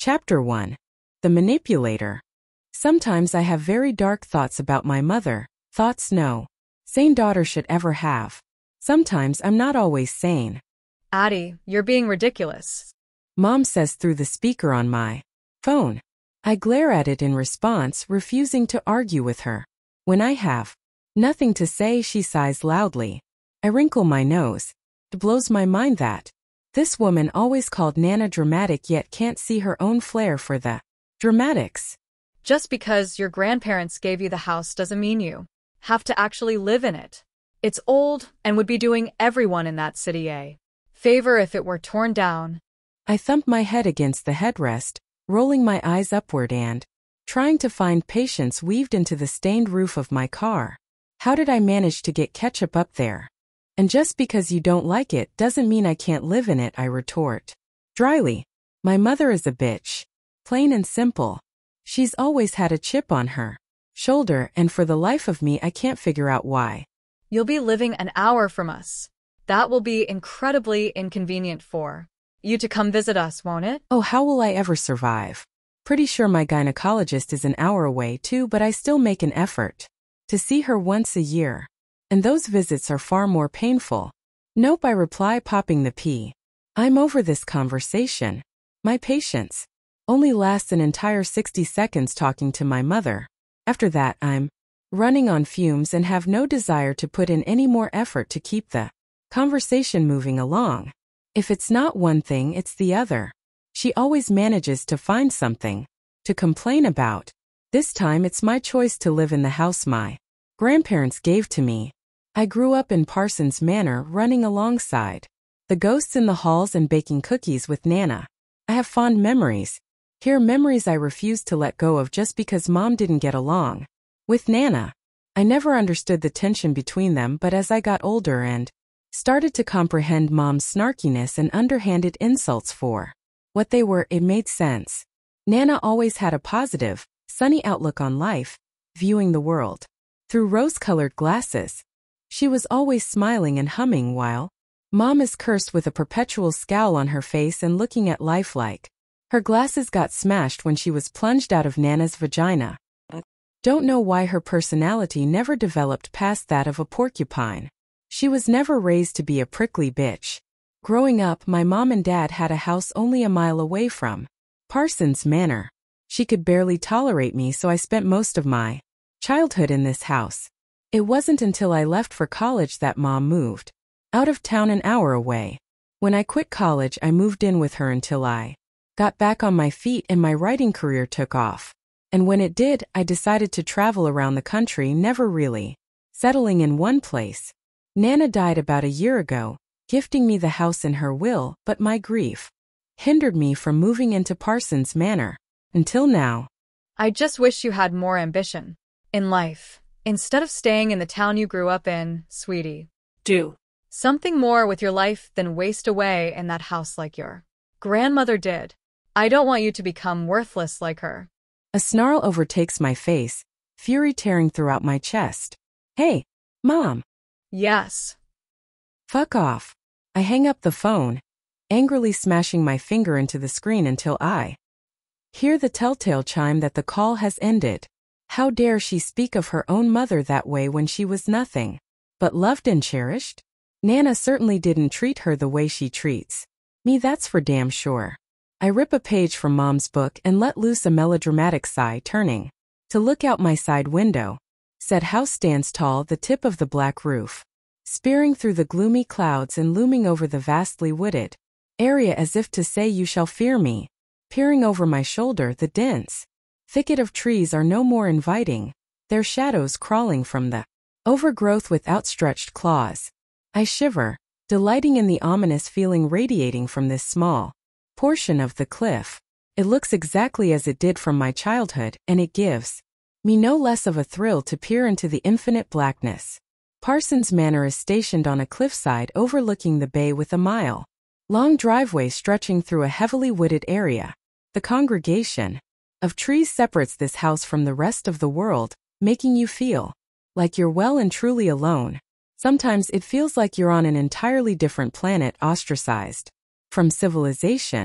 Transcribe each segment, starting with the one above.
Chapter 1. The Manipulator. Sometimes I have very dark thoughts about my mother, thoughts no sane daughter should ever have. Sometimes I'm not always sane. Addie, you're being ridiculous. Mom says through the speaker on my phone. I glare at it in response, refusing to argue with her. When I have nothing to say, she sighs loudly. I wrinkle my nose. It blows my mind that this woman always called Nana dramatic yet can't see her own flair for the dramatics. Just because your grandparents gave you the house doesn't mean you have to actually live in it. It's old and would be doing everyone in that city a favor if it were torn down. I thump my head against the headrest, rolling my eyes upward and trying to find patience weaved into the stained roof of my car. How did I manage to get ketchup up there? And just because you don't like it doesn't mean I can't live in it, I retort. Dryly. My mother is a bitch. Plain and simple. She's always had a chip on her shoulder, and for the life of me I can't figure out why. You'll be living an hour from us. That will be incredibly inconvenient for you to come visit us, won't it? Oh, how will I ever survive? Pretty sure my gynecologist is an hour away too, but I still make an effort to see her once a year. And those visits are far more painful. Nope, I reply, popping the pea. I'm over this conversation. My patience only lasts an entire 60 seconds talking to my mother. After that, I'm running on fumes and have no desire to put in any more effort to keep the conversation moving along. If it's not one thing, it's the other. She always manages to find something to complain about. This time it's my choice to live in the house my grandparents gave to me. I grew up in Parsons Manor, running alongside the ghosts in the halls and baking cookies with Nana. I have fond memories. Here, memories I refuse to let go of just because Mom didn't get along with Nana. I never understood the tension between them, but as I got older and started to comprehend Mom's snarkiness and underhanded insults for what they were, it made sense. Nana always had a positive, sunny outlook on life, viewing the world through rose-colored glasses. She was always smiling and humming while Mom is cursed with a perpetual scowl on her face and looking at life like her glasses got smashed when she was plunged out of Nana's vagina. Don't know why her personality never developed past that of a porcupine. She was never raised to be a prickly bitch. Growing up, my mom and dad had a house only a mile away from Parsons Manor. She could barely tolerate me, so I spent most of my childhood in this house. It wasn't until I left for college that Mom moved out of town an hour away. When I quit college, I moved in with her until I got back on my feet and my writing career took off. And when it did, I decided to travel around the country, never really settling in one place. Nana died about a year ago, gifting me the house in her will, but my grief hindered me from moving into Parsons Manor. Until now. I just wish you had more ambition in life. Instead of staying in the town you grew up in, sweetie. Do something more with your life than waste away in that house like your grandmother did. I don't want you to become worthless like her. A snarl overtakes my face, fury tearing throughout my chest. Hey, Mom. Yes. Fuck off. I hang up the phone, angrily smashing my finger into the screen until I hear the telltale chime that the call has ended. How dare she speak of her own mother that way when she was nothing but loved and cherished? Nana certainly didn't treat her the way she treats me, that's for damn sure. I rip a page from Mom's book and let loose a melodramatic sigh, turning to look out my side window. Said house stands tall, the tip of the black roof spearing through the gloomy clouds and looming over the vastly wooded area as if to say, you shall fear me. Peering over my shoulder, the dense thicket of trees are no more inviting, their shadows crawling from the overgrowth with outstretched claws. I shiver, delighting in the ominous feeling radiating from this small portion of the cliff. It looks exactly as it did from my childhood, and it gives me no less of a thrill to peer into the infinite blackness. Parsons Manor is stationed on a cliffside overlooking the bay with a mile-long driveway stretching through a heavily wooded area. The congregation of trees separates this house from the rest of the world, making you feel like you're well and truly alone. Sometimes it feels like you're on an entirely different planet, ostracized from civilization.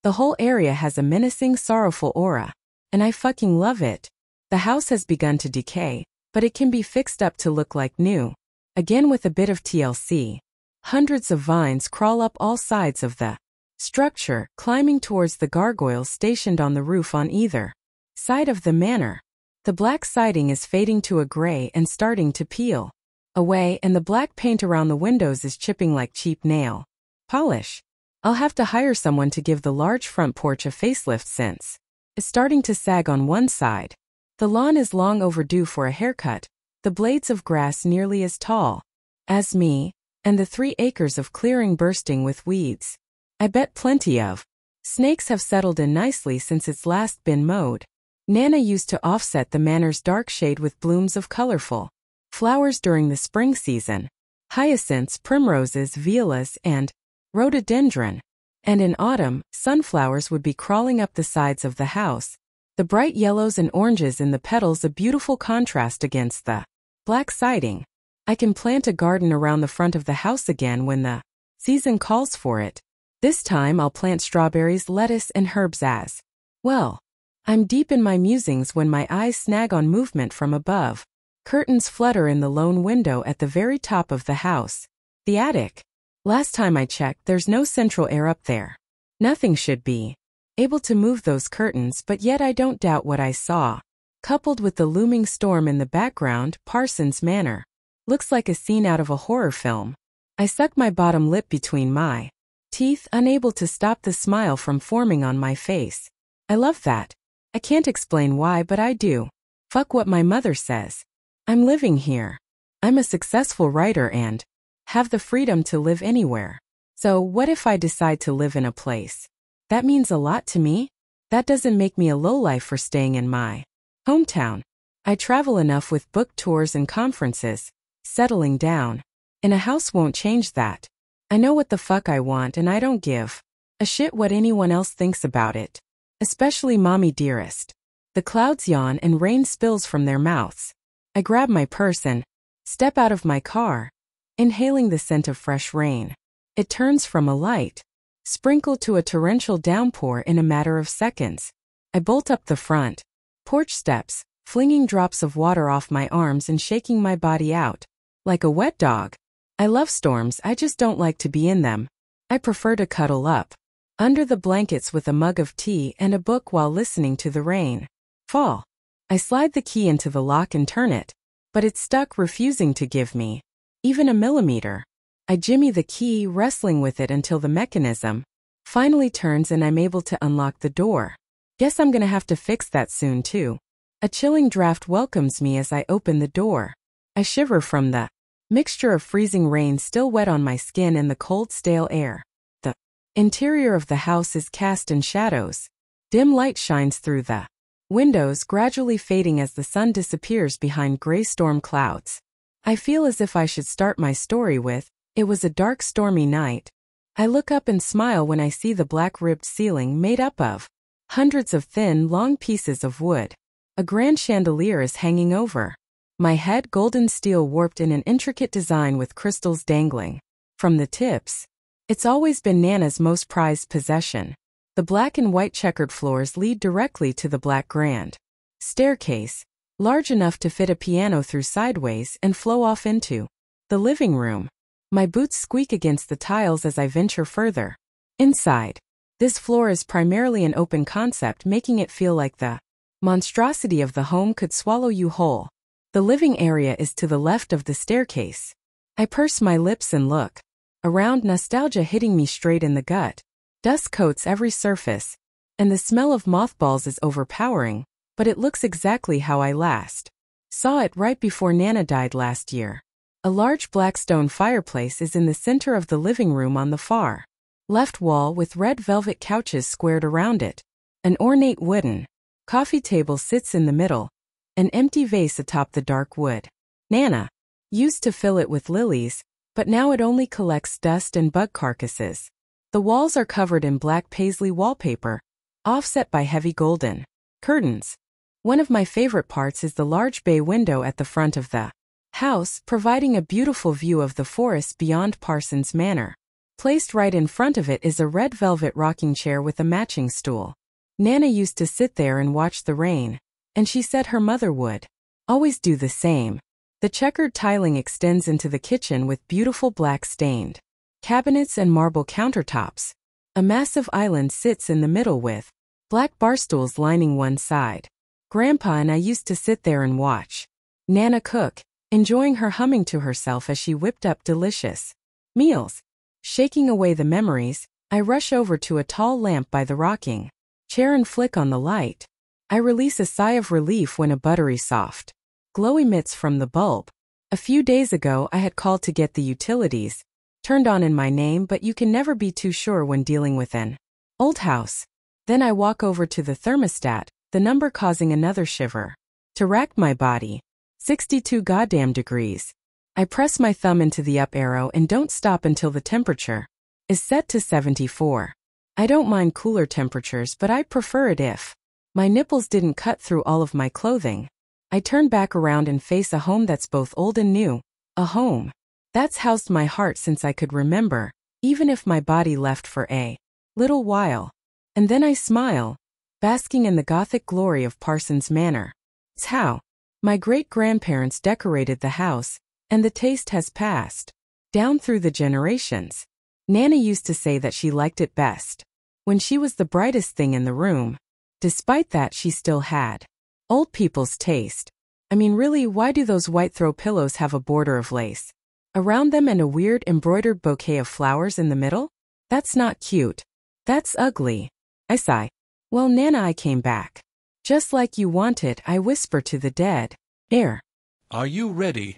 The whole area has a menacing, sorrowful aura. And I fucking love it. The house has begun to decay, but it can be fixed up to look like new. Again with a bit of TLC. Hundreds of vines crawl up all sides of the structure, climbing towards the gargoyles stationed on the roof on either side of the manor. The black siding is fading to a gray and starting to peel away, and the black paint around the windows is chipping like cheap nail polish. I'll have to hire someone to give the large front porch a facelift since it's starting to sag on one side. The lawn is long overdue for a haircut, the blades of grass nearly as tall as me, and the 3 acres of clearing bursting with weeds. I bet plenty of snakes have settled in nicely since it's last been mowed. Nana used to offset the manor's dark shade with blooms of colorful flowers during the spring season: hyacinths, primroses, violas, and rhododendron. And in autumn, sunflowers would be crawling up the sides of the house, the bright yellows and oranges in the petals a beautiful contrast against the black siding. I can plant a garden around the front of the house again when the season calls for it. This time I'll plant strawberries, lettuce, and herbs as well. I'm deep in my musings when my eyes snag on movement from above. Curtains flutter in the lone window at the very top of the house. The attic. Last time I checked, there's no central air up there. Nothing should be able to move those curtains, but yet I don't doubt what I saw. Coupled with the looming storm in the background, Parsons Manor looks like a scene out of a horror film. I suck my bottom lip between my teeth, unable to stop the smile from forming on my face. I love that. I can't explain why, but I do. Fuck what my mother says. I'm living here. I'm a successful writer and have the freedom to live anywhere. So what if I decide to live in a place that means a lot to me? That doesn't make me a lowlife for staying in my hometown. I travel enough with book tours and conferences. Settling down in a house won't change that. I know what the fuck I want, and I don't give a shit what anyone else thinks about it. Especially mommy dearest. The clouds yawn and rain spills from their mouths. I grab my purse and step out of my car, inhaling the scent of fresh rain. It turns from a light sprinkle to a torrential downpour in a matter of seconds. I bolt up the front porch steps, flinging drops of water off my arms and shaking my body out like a wet dog. I love storms, I just don't like to be in them. I prefer to cuddle up under the blankets with a mug of tea and a book while listening to the rain fall. I slide the key into the lock and turn it, but it's stuck, refusing to give me even a millimeter. I jimmy the key, wrestling with it until the mechanism finally turns and I'm able to unlock the door. Guess I'm gonna have to fix that soon too. A chilling draft welcomes me as I open the door. I shiver from the mixture of freezing rain still wet on my skin and the cold, stale air. The interior of the house is cast in shadows. Dim light shines through the windows, gradually fading as the sun disappears behind gray storm clouds. I feel as if I should start my story with, "It was a dark, stormy night." I look up and smile when I see the black-ribbed ceiling made up of hundreds of thin, long pieces of wood. A grand chandelier is hanging over my head, golden steel warped in an intricate design with crystals dangling from the tips. It's always been Nana's most prized possession. The black and white checkered floors lead directly to the black grand staircase, large enough to fit a piano through sideways and flow off into the living room. My boots squeak against the tiles as I venture further inside. This floor is primarily an open concept, making it feel like the monstrosity of the home could swallow you whole. The living area is to the left of the staircase. I purse my lips and look around, nostalgia hitting me straight in the gut. Dust coats every surface, and the smell of mothballs is overpowering, but it looks exactly how I last saw it right before Nana died last year. A large black stone fireplace is in the center of the living room on the far left wall with red velvet couches squared around it. An ornate wooden coffee table sits in the middle, an empty vase atop the dark wood. Nana used to fill it with lilies, but now it only collects dust and bug carcasses. The walls are covered in black paisley wallpaper, offset by heavy golden curtains. One of my favorite parts is the large bay window at the front of the house, providing a beautiful view of the forest beyond Parsons Manor. Placed right in front of it is a red velvet rocking chair with a matching stool. Nana used to sit there and watch the rain, and she said her mother would always do the same. The checkered tiling extends into the kitchen with beautiful black stained cabinets and marble countertops. A massive island sits in the middle with black bar stools lining one side. Grandpa and I used to sit there and watch Nana cook, enjoying her humming to herself as she whipped up delicious meals. Shaking away the memories, I rush over to a tall lamp by the rocking chair and flick on the light. I release a sigh of relief when a buttery soft glow emits from the bulb. A few days ago I had called to get the utilities turned on in my name, but you can never be too sure when dealing with an old house. Then I walk over to the thermostat, the number causing another shiver to rack my body. 62 goddamn degrees. I press my thumb into the up arrow and don't stop until the temperature is set to 74. I don't mind cooler temperatures, but I'd prefer it if my nipples didn't cut through all of my clothing. I turn back around and face a home that's both old and new. A home that's housed my heart since I could remember, even if my body left for a little while. And then I smile, basking in the Gothic glory of Parsons Manor. It's how my great-grandparents decorated the house, and the taste has passed down through the generations. Nana used to say that she liked it best when she was the brightest thing in the room. Despite that, she still had old people's taste. I mean, really, why do those white throw pillows have a border of lace around them and a weird embroidered bouquet of flowers in the middle? That's not cute. That's ugly. I sigh. Well, Nana, I came back. Just like you wanted, I whisper to the dead air. Are you ready?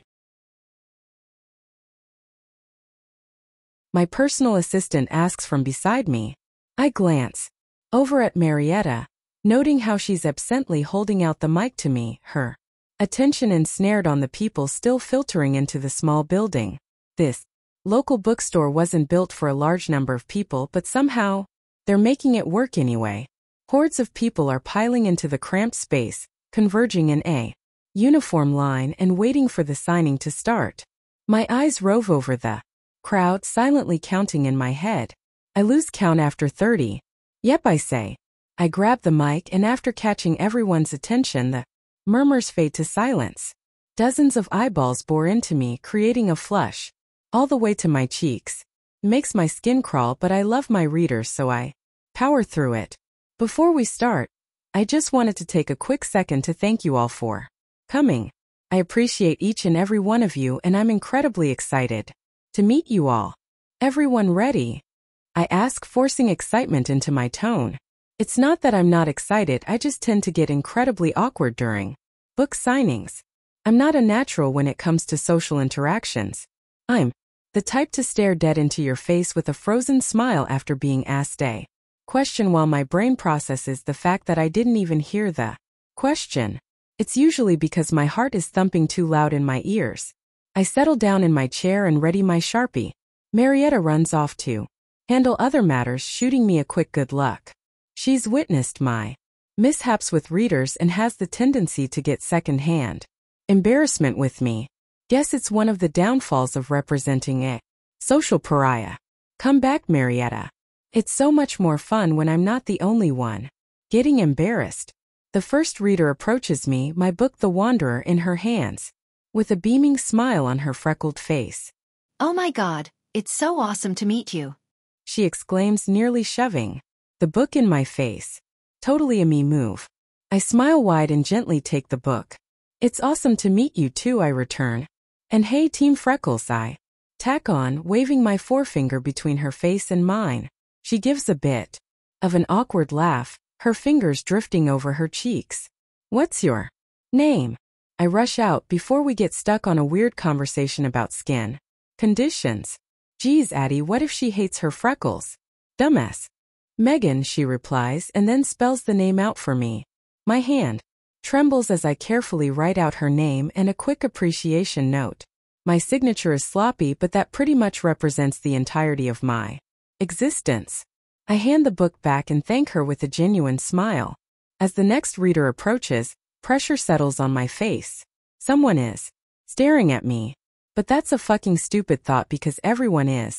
My personal assistant asks from beside me. I glance over at Marietta, noting how she's absently holding out the mic to me, her attention ensnared on the people still filtering into the small building. This local bookstore wasn't built for a large number of people, but somehow they're making it work anyway. Hordes of people are piling into the cramped space, converging in a uniform line and waiting for the signing to start. My eyes rove over the crowd, silently counting in my head. I lose count after 30. Yep, I say. I grab the mic, and after catching everyone's attention, the murmurs fade to silence. Dozens of eyeballs bore into me, creating a flush all the way to my cheeks. It makes my skin crawl, but I love my readers, so I power through it. Before we start, I just wanted to take a quick second to thank you all for coming. I appreciate each and every one of you, and I'm incredibly excited to meet you all. Everyone ready? I ask, forcing excitement into my tone. It's not that I'm not excited, I just tend to get incredibly awkward during book signings. I'm not a natural when it comes to social interactions. I'm the type to stare dead into your face with a frozen smile after being asked a question while my brain processes the fact that I didn't even hear the question. It's usually because my heart is thumping too loud in my ears. I settle down in my chair and ready my Sharpie. Marietta runs off to handle other matters, shooting me a quick good luck. She's witnessed my mishaps with readers and has the tendency to get second-hand embarrassment with me. Guess it's one of the downfalls of representing a social pariah. Come back, Marietta. It's so much more fun when I'm not the only one getting embarrassed. The first reader approaches me, my book The Wanderer in her hands, with a beaming smile on her freckled face. Oh my God, it's so awesome to meet you, she exclaims, nearly shoving the book in my face. Totally a me move. I smile wide and gently take the book. It's awesome to meet you too, I return. And hey, Team Freckles, I tack on, waving my forefinger between her face and mine. She gives a bit of an awkward laugh, her fingers drifting over her cheeks. What's your name? I rush out before we get stuck on a weird conversation about skin conditions. Geez, Addie, what if she hates her freckles? Dumbass. Megan, she replies, and then spells the name out for me. My hand trembles as I carefully write out her name and a quick appreciation note. My signature is sloppy, but that pretty much represents the entirety of my existence. I hand the book back and thank her with a genuine smile. As the next reader approaches, pressure settles on my face. Someone is staring at me. But that's a fucking stupid thought because everyone is.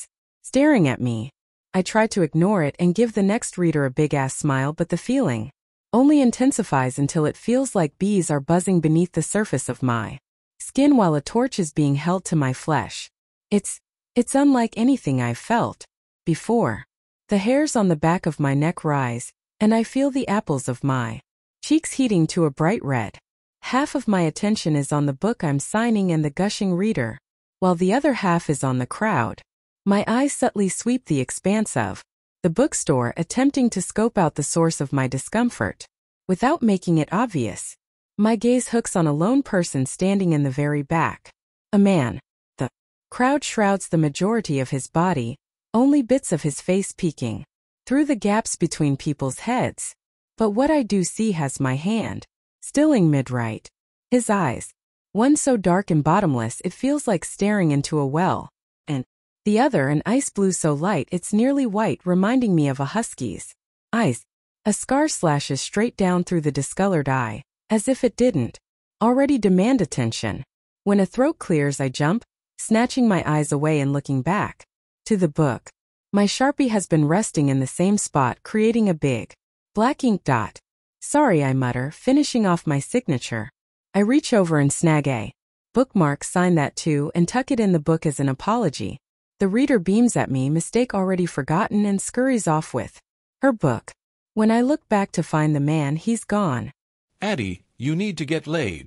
staring at me. I try to ignore it and give the next reader a big-ass smile, but the feeling only intensifies until it feels like bees are buzzing beneath the surface of my skin while a torch is being held to my flesh. It's unlike anything I've felt before. The hairs on the back of my neck rise, and I feel the apples of my cheeks heating to a bright red. Half of my attention is on the book I'm signing and the gushing reader, while the other half is on the crowd. My eyes subtly sweep the expanse of the bookstore, attempting to scope out the source of my discomfort. Without making it obvious, my gaze hooks on a lone person standing in the very back. A man. The crowd shrouds the majority of his body, only bits of his face peeking through the gaps between people's heads. But what I do see has my hand stilling mid-right. His eyes, one so dark and bottomless it feels like staring into a well, and the other an ice blue so light it's nearly white, reminding me of a husky's eyes. A scar slashes straight down through the discolored eye, as if it didn't already demand attention. When a throat clears, I jump, snatching my eyes away and looking back to the book. My Sharpie has been resting in the same spot, creating a big black ink dot. Sorry, I mutter, finishing off my signature. I reach over and snag a bookmark, sign that too, and tuck it in the book as an apology. The reader beams at me, mistake already forgotten, and scurries off with her book. When I look back to find the man, he's gone. Addie, you need to get laid.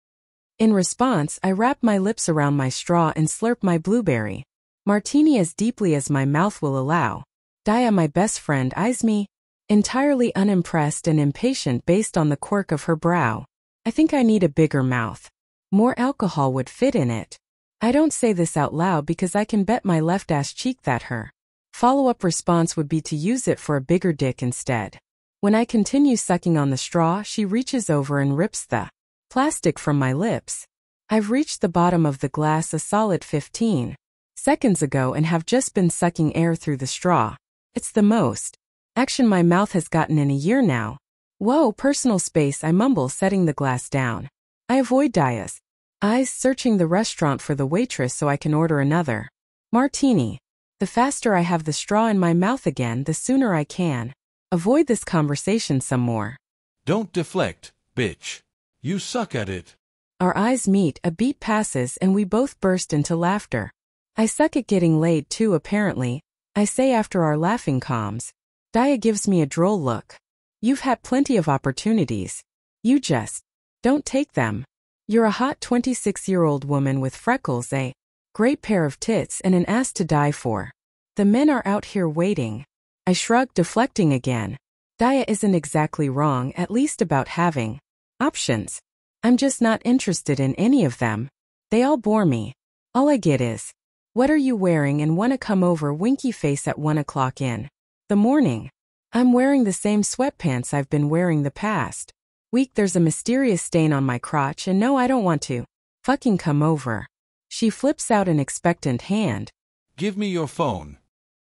In response, I wrap my lips around my straw and slurp my blueberry martini as deeply as my mouth will allow. Daya, my best friend, eyes me, entirely unimpressed and impatient based on the quirk of her brow. I think I need a bigger mouth. More alcohol would fit in it. I don't say this out loud because I can bet my left ass cheek that her follow-up response would be to use it for a bigger dick instead. When I continue sucking on the straw, she reaches over and rips the plastic from my lips. I've reached the bottom of the glass a solid 15 seconds ago and have just been sucking air through the straw. It's the most action my mouth has gotten in a year now. Whoa, personal space, I mumble, setting the glass down. I avoid Daya's eyes, searching the restaurant for the waitress so I can order another martini. The faster I have the straw in my mouth again, the sooner I can avoid this conversation some more. Don't deflect, bitch. You suck at it. Our eyes meet, a beat passes, and we both burst into laughter. I suck at getting laid too, apparently, I say after our laughing calms. Daya gives me a droll look. You've had plenty of opportunities. You just don't take them. You're a hot 26-year-old woman with freckles, a great pair of tits, and an ass to die for. The men are out here waiting. I shrug, deflecting again. Daya isn't exactly wrong, at least about having options. I'm just not interested in any of them. They all bore me. All I get is, what are you wearing, and wanna come over, winky face at 1 o'clock in the morning. I'm wearing the same sweatpants I've been wearing the past week. There's a mysterious stain on my crotch, and no, I don't want to fucking come over. She flips out an expectant hand. Give me your phone.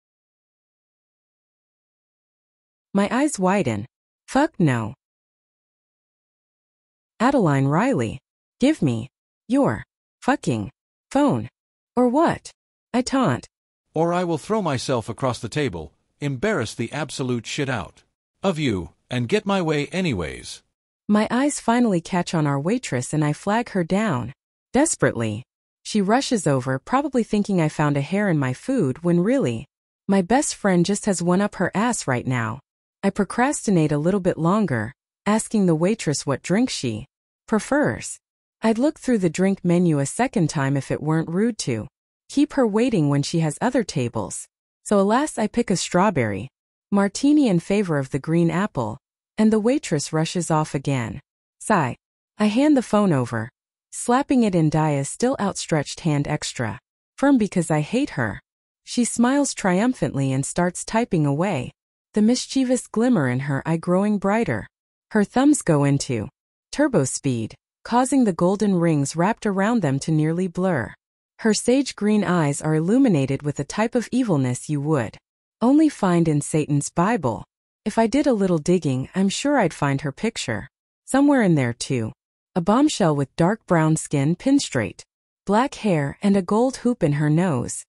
My eyes widen. Fuck no. Adeline Riley. Give me your fucking phone. Or what? I taunt. Or I will throw myself across the table, embarrass the absolute shit out of you, and get my way anyways. My eyes finally catch on our waitress and I flag her down. Desperately. She rushes over, probably thinking I found a hair in my food when really, my best friend just has one up her ass right now. I procrastinate a little bit longer, asking the waitress what drink she prefers. I'd look through the drink menu a second time if it weren't rude to keep her waiting when she has other tables. So alas, I pick a strawberry martini in favor of the green apple, and the waitress rushes off again. Sigh. I hand the phone over, slapping it in Daya's still outstretched hand extra firm because I hate her. She smiles triumphantly and starts typing away, the mischievous glimmer in her eye growing brighter. Her thumbs go into turbo speed, causing the golden rings wrapped around them to nearly blur. Her sage green eyes are illuminated with a type of evilness you would only find in Satan's Bible. If I did a little digging, I'm sure I'd find her picture somewhere in there too. A bombshell with dark brown skin, pin straight black hair, and a gold hoop in her nose.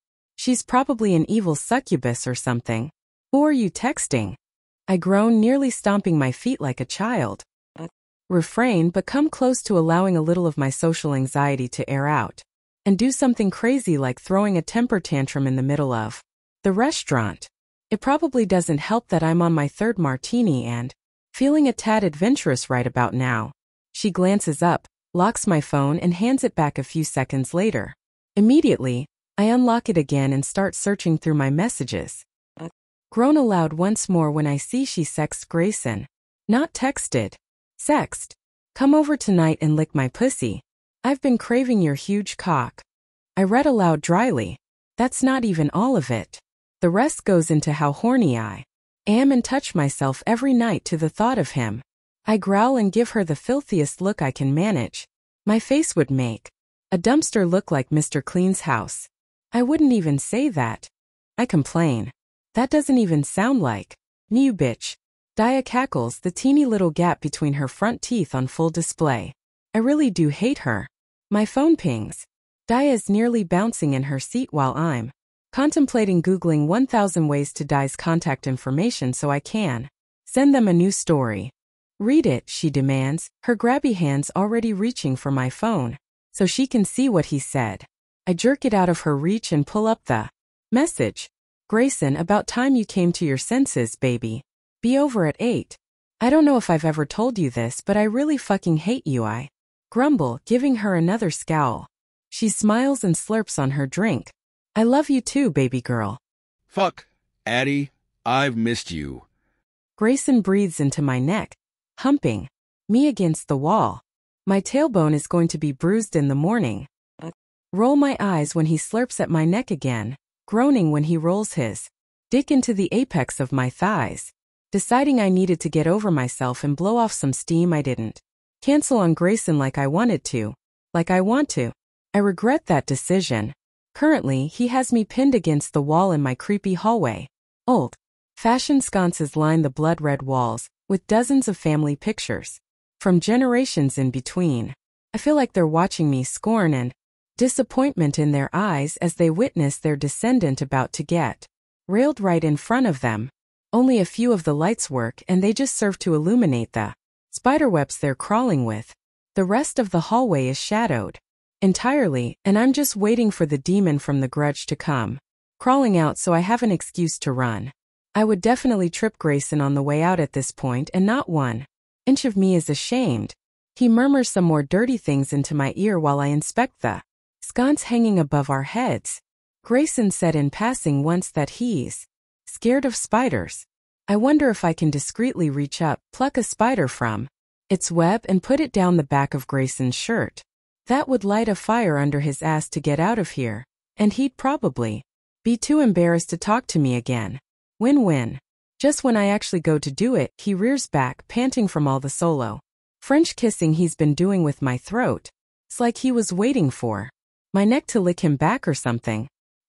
She's probably an evil succubus or something. Who are you texting? I groan, nearly stomping my feet like a child. Refrain, but come close to allowing a little of my social anxiety to air out. And do something crazy like throwing a temper tantrum in the middle of the restaurant. It probably doesn't help that I'm on my third martini and feeling a tad adventurous right about now. She glances up, locks my phone and hands it back a few seconds later. Immediately, I unlock it again and start searching through my messages. Groan aloud once more when I see she sexted Grayson. Not texted. Sext. Come over tonight and lick my pussy. I've been craving your huge cock. I read aloud dryly. That's not even all of it. The rest goes into how horny I am and touch myself every night to the thought of him. I growl and give her the filthiest look I can manage. My face would make a dumpster look like Mr. Clean's house. I wouldn't even say that. I complain. That doesn't even sound like you bitch. Daya cackles, the teeny little gap between her front teeth on full display. I really do hate her. My phone pings. Daya is nearly bouncing in her seat while I'm contemplating Googling 1,000 ways to Daya's contact information so I can send them a new story. Read it, she demands, her grabby hands already reaching for my phone, so she can see what he said. I jerk it out of her reach and pull up the message. Grayson, about time you came to your senses, baby. Be over at 8. I don't know if I've ever told you this, but I really fucking hate you, I grumble, giving her another scowl. She smiles and slurps on her drink. I love you too, baby girl. Fuck, Addie, I've missed you. Grayson breathes into my neck, humping me against the wall. My tailbone is going to be bruised in the morning. Roll my eyes when he slurps at my neck again, groaning when he rolls his dick into the apex of my thighs. Deciding I needed to get over myself and blow off some steam I didn't cancel on Grayson like I wanted to. Like I want to. I regret that decision. Currently, he has me pinned against the wall in my creepy hallway. Old-fashioned sconces line the blood-red walls, with dozens of family pictures. From generations in between. I feel like they're watching me, scorn and disappointment in their eyes as they witness their descendant about to get railed right in front of them. Only a few of the lights work and they just serve to illuminate the spiderwebs they're crawling with. The rest of the hallway is shadowed entirely, and I'm just waiting for the demon from The Grudge to come crawling out so I have an excuse to run. I would definitely trip Grayson on the way out at this point, and not 1 inch of me is ashamed. He murmurs some more dirty things into my ear while I inspect the sconce hanging above our heads. Grayson said in passing once that he's scared of spiders. I wonder if I can discreetly reach up, pluck a spider from its web and put it down the back of Grayson's shirt. That would light a fire under his ass to get out of here, and he'd probably be too embarrassed to talk to me again. Win-win. Just when I actually go to do it, he rears back, panting from all the solo French kissing he's been doing with my throat. It's like he was waiting for my neck to lick him back or something.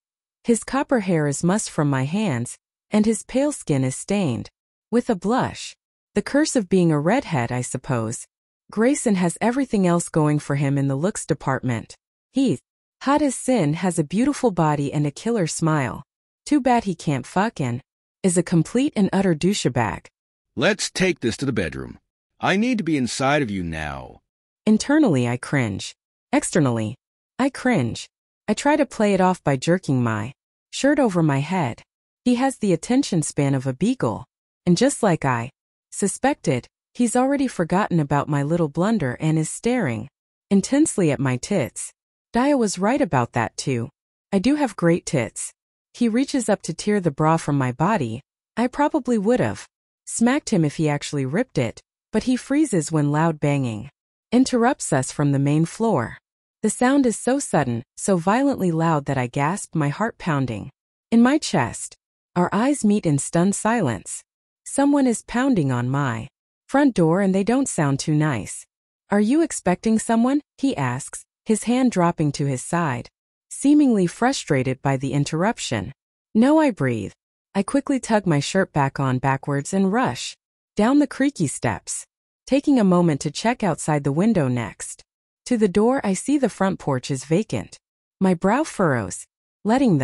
His copper hair is mussed from my hands, and his pale skin is stained with a blush. The curse of being a redhead, I suppose. Grayson has everything else going for him in the looks department. He's hot as sin, has a beautiful body and a killer smile. Too bad he can't fuck and is a complete and utter douchebag. Let's take this to the bedroom. I need to be inside of you now. Internally, I cringe. Externally, I cringe. I try to play it off by jerking my shirt over my head. He has the attention span of a beagle. And just like I suspected, he's already forgotten about my little blunder and is staring intensely at my tits. Daya was right about that too. I do have great tits. He reaches up to tear the bra from my body. I probably would've smacked him if he actually ripped it, but he freezes when loud banging interrupts us from the main floor. The sound is so sudden, so violently loud that I gasp, my heart pounding in my chest. Our eyes meet in stunned silence. Someone is pounding on my front door and they don't sound too nice. Are you expecting someone? He asks, his hand dropping to his side, seemingly frustrated by the interruption. No, I breathe. I quickly tug my shirt back on backwards and rush down the creaky steps, taking a moment to check outside the window next. To the door, I see the front porch is vacant. My brow furrows, letting the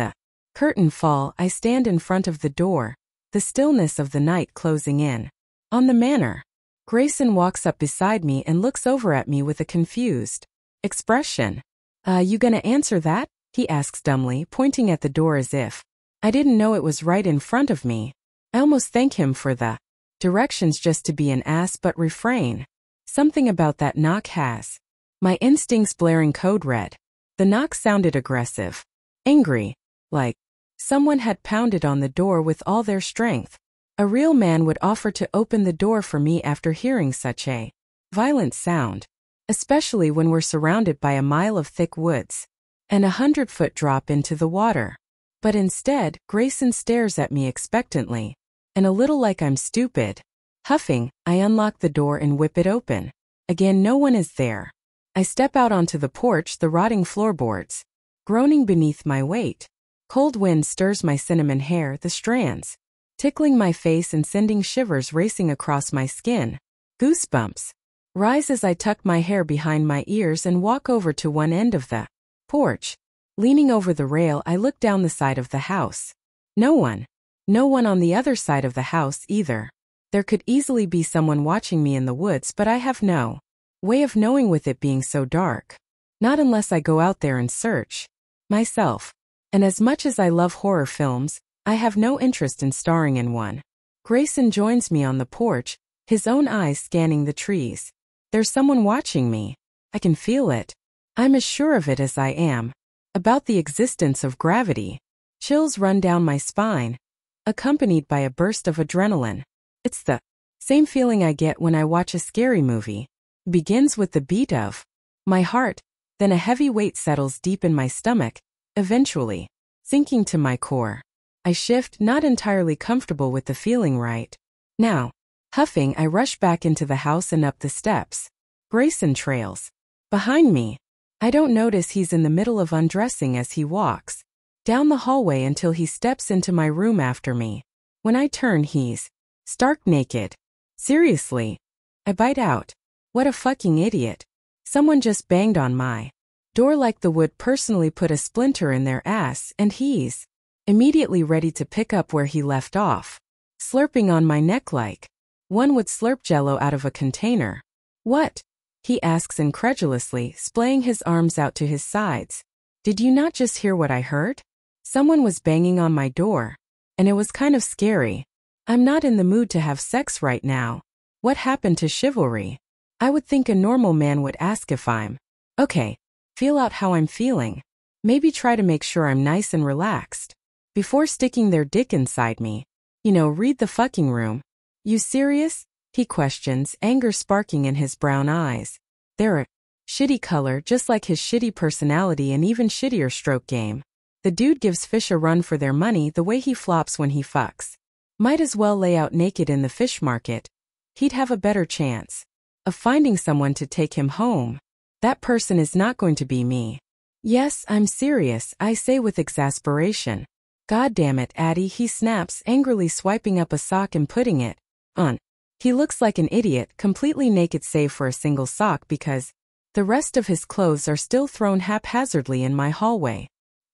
Curtain fall, I stand in front of the door, the stillness of the night closing in on the manor. Grayson walks up beside me and looks over at me with a confused expression. You gonna answer that? He asks dumbly, pointing at the door as if I didn't know it was right in front of me. I almost thank him for the directions just to be an ass but refrain. Something about that knock has my instincts blaring code red. The knock sounded aggressive, angry, like someone had pounded on the door with all their strength. A real man would offer to open the door for me after hearing such a violent sound, especially when we're surrounded by a mile of thick woods and 100-foot drop into the water. But instead, Grayson stares at me expectantly, and a little like I'm stupid. Huffing, I unlock the door and whip it open. Again, no one is there. I step out onto the porch, the rotting floorboards groaning beneath my weight. Cold wind stirs my cinnamon hair, the strands tickling my face and sending shivers racing across my skin. Goosebumps rise as I tuck my hair behind my ears and walk over to one end of the porch. Leaning over the rail, I look down the side of the house. No one. No one on the other side of the house either. There could easily be someone watching me in the woods, but I have no way of knowing with it being so dark. Not unless I go out there and search myself. And as much as I love horror films, I have no interest in starring in one. Grayson joins me on the porch, his own eyes scanning the trees. There's someone watching me. I can feel it. I'm as sure of it as I am about the existence of gravity. Chills run down my spine, accompanied by a burst of adrenaline. It's the same feeling I get when I watch a scary movie. It begins with the beat of my heart, then a heavy weight settles deep in my stomach, eventually sinking to my core. I shift, not entirely comfortable with the feeling right now. Huffing, I rush back into the house and up the steps. Grayson trails behind me. I don't notice he's in the middle of undressing as he walks down the hallway until he steps into my room after me. When I turn, he's stark naked. Seriously. I bite out. What a fucking idiot. Someone just banged on my door like the would personally put a splinter in their ass, and he's immediately ready to pick up where he left off, slurping on my neck like one would slurp jello out of a container. What? He asks incredulously, splaying his arms out to his sides. Did you not just hear what I heard? Someone was banging on my door, and it was kind of scary. I'm not in the mood to have sex right now. What happened to chivalry? I would think a normal man would ask if I'm okay, feel out how I'm feeling. Maybe try to make sure I'm nice and relaxed before sticking their dick inside me. Read the fucking room. You serious? He questions, anger sparking in his brown eyes. They're a shitty color, just like his shitty personality and even shittier stroke game. The dude gives fish a run for their money the way he flops when he fucks. Might as well lay out naked in the fish market. He'd have a better chance of finding someone to take him home. That person is not going to be me. Yes, I'm serious, I say with exasperation. God damn it, Addie, he snaps, angrily swiping up a sock and putting it on. He looks like an idiot, completely naked save for a single sock because the rest of his clothes are still thrown haphazardly in my hallway.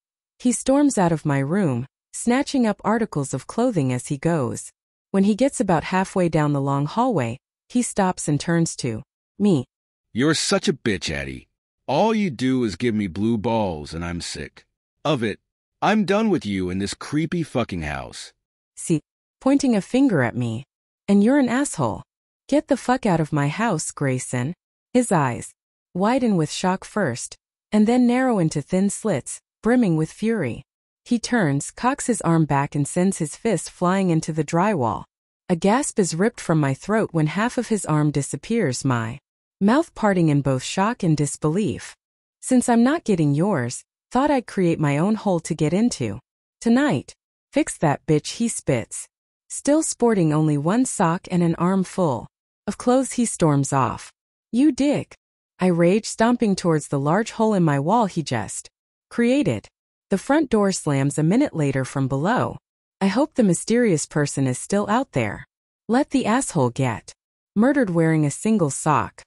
He storms out of my room, snatching up articles of clothing as he goes. When he gets about halfway down the long hallway, he stops and turns to me. You're such a bitch, Addie. All you do is give me blue balls and I'm sick of it. I'm done with you in this creepy fucking house. See, pointing a finger at me. And you're an asshole. Get the fuck out of my house, Grayson. His eyes widen with shock first, and then narrow into thin slits, brimming with fury. He turns, cocks his arm back and sends his fist flying into the drywall. A gasp is ripped from my throat when half of his arm disappears, my mouth parting in both shock and disbelief. Since I'm not getting yours, thought I'd create my own hole to get into. Tonight. Fix that bitch, he spits. Still sporting only one sock and an arm full of clothes, he storms off. You dick. I rage, stomping towards the large hole in my wall he just created. The front door slams a minute later from below. I hope the mysterious person is still out there. Let the asshole get murdered wearing a single sock.